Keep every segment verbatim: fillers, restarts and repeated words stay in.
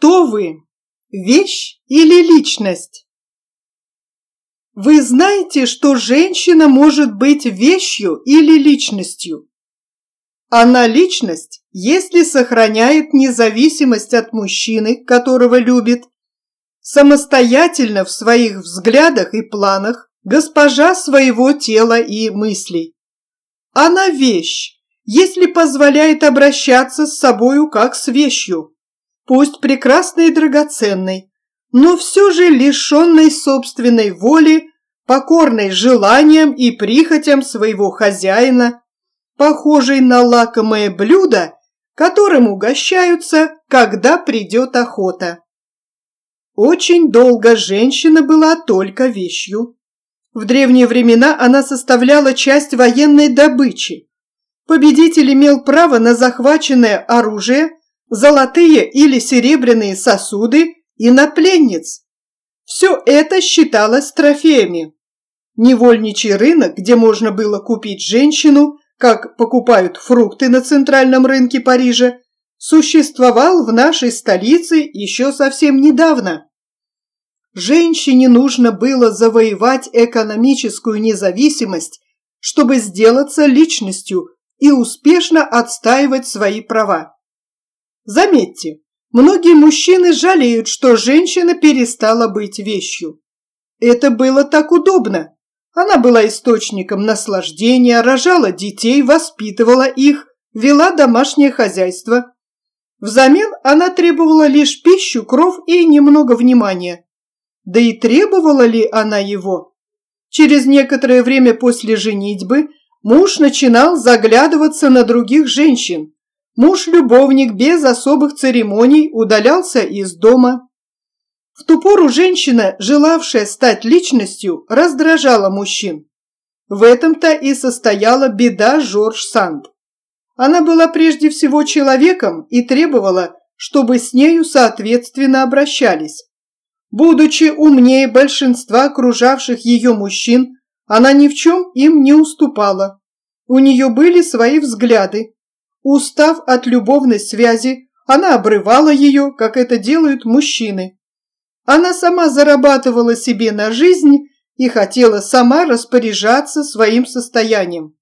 Кто вы? Вещь или личность? Вы знаете, что женщина может быть вещью или личностью? Она личность, если сохраняет независимость от мужчины, которого любит, самостоятельно в своих взглядах и планах, госпожа своего тела и мыслей. Она вещь, если позволяет обращаться с собою как с вещью, пусть прекрасной и драгоценной, но все же лишенной собственной воли, покорной желаниям и прихотям своего хозяина, похожей на лакомое блюдо, которым угощаются, когда придет охота. Очень долго женщина была только вещью. В древние времена она составляла часть военной добычи. Победитель имел право на захваченное оружие, золотые или серебряные сосуды и на пленниц. Все это считалось трофеями. Невольничий рынок, где можно было купить женщину, как покупают фрукты на центральном рынке Парижа, существовал в нашей столице еще совсем недавно. Женщине нужно было завоевать экономическую независимость, чтобы сделаться личностью и успешно отстаивать свои права. Заметьте, многие мужчины жалеют, что женщина перестала быть вещью. Это было так удобно. Она была источником наслаждения, рожала детей, воспитывала их, вела домашнее хозяйство. Взамен она требовала лишь пищу, кров и немного внимания. Да и требовала ли она его? Через некоторое время после женитьбы муж начинал заглядываться на других женщин. Муж-любовник без особых церемоний удалялся из дома. В ту пору женщина, желавшая стать личностью, раздражала мужчин. В этом-то и состояла беда Жорж Санд. Она была прежде всего человеком и требовала, чтобы с нею соответственно обращались. Будучи умнее большинства окружавших ее мужчин, она ни в чем им не уступала. У нее были свои взгляды. Устав от любовной связи, она обрывала ее, как это делают мужчины. Она сама зарабатывала себе на жизнь и хотела сама распоряжаться своим состоянием.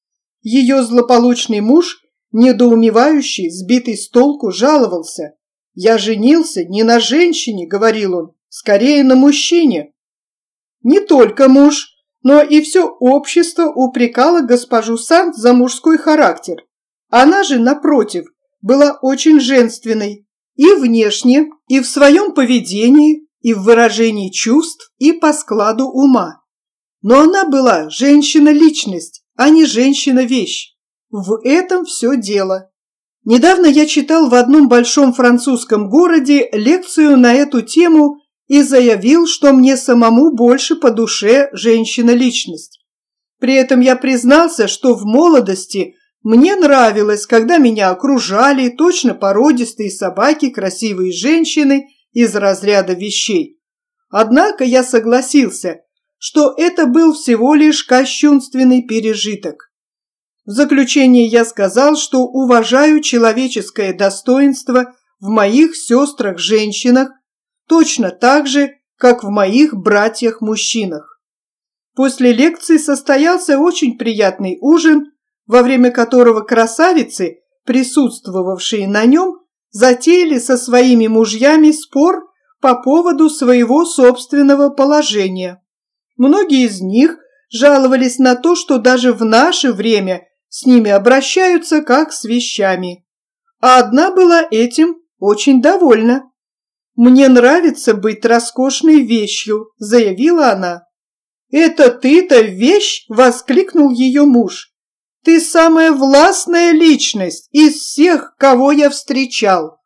Ее злополучный муж, недоумевающий, сбитый с толку, жаловался. «Я женился не на женщине», — говорил он, — «скорее на мужчине». Не только муж, но и все общество упрекало госпожу Санд за мужской характер. Она же, напротив, была очень женственной и внешне, и в своем поведении, и в выражении чувств, и по складу ума. Но она была женщина-личность, а не женщина-вещь. В этом все дело. Недавно я читал в одном большом французском городе лекцию на эту тему и заявил, что мне самому больше по душе женщина-личность. При этом я признался, что в молодости мне нравилось, когда меня окружали точно породистые собаки, красивые женщины из разряда вещей. Однако я согласился, что это был всего лишь кощунственный пережиток. В заключение я сказал, что уважаю человеческое достоинство в моих сестрах-женщинах точно так же, как в моих братьях-мужчинах. После лекции состоялся очень приятный ужин, во время которого красавицы, присутствовавшие на нем, затеяли со своими мужьями спор по поводу своего собственного положения. Многие из них жаловались на то, что даже в наше время с ними обращаются как с вещами. А одна была этим очень довольна. «Мне нравится быть роскошной вещью», — заявила она. «Это ты-то вещь?» — воскликнул ее муж. «Ты самая властная личность из всех, кого я встречал».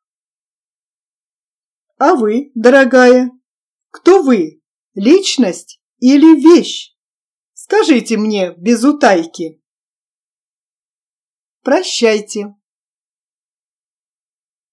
А вы, дорогая, кто вы? Личность или вещь? Скажите мне без утайки. Прощайте.